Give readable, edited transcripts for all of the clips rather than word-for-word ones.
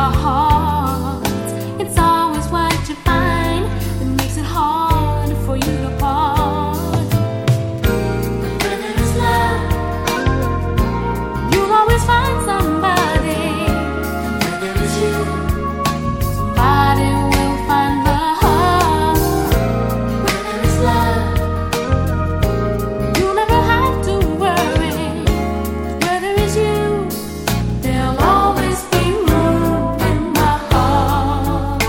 our hearts. It's always what you find that makes it hard for you to part. Whether it's love, you'll always find somebody. Whether it's you, somebody will find the heart. Whether it's love, you'll never have to worry. Whether it's you, there'll always be room in my heart.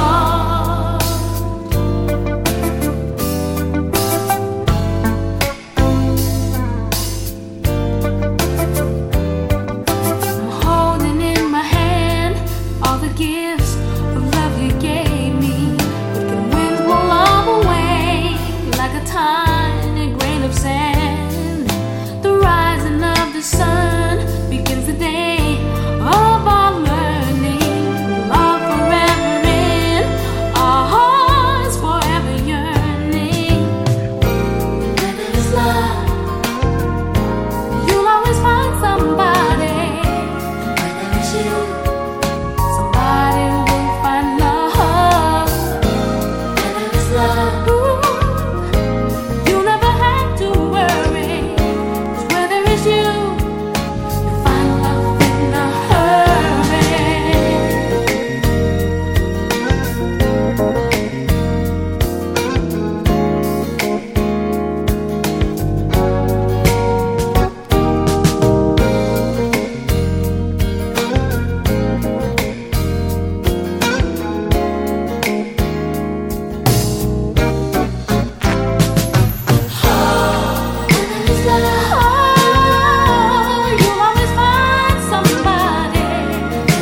I'm holding in my hand all the gifts of love you gave me, but the winds blow all away like a tiny grain of sand. The rising of the sun begins the day of our learning. Love forever in our hearts, forever yearning. Whether it's love, you'll always find somebody. Whether it's you,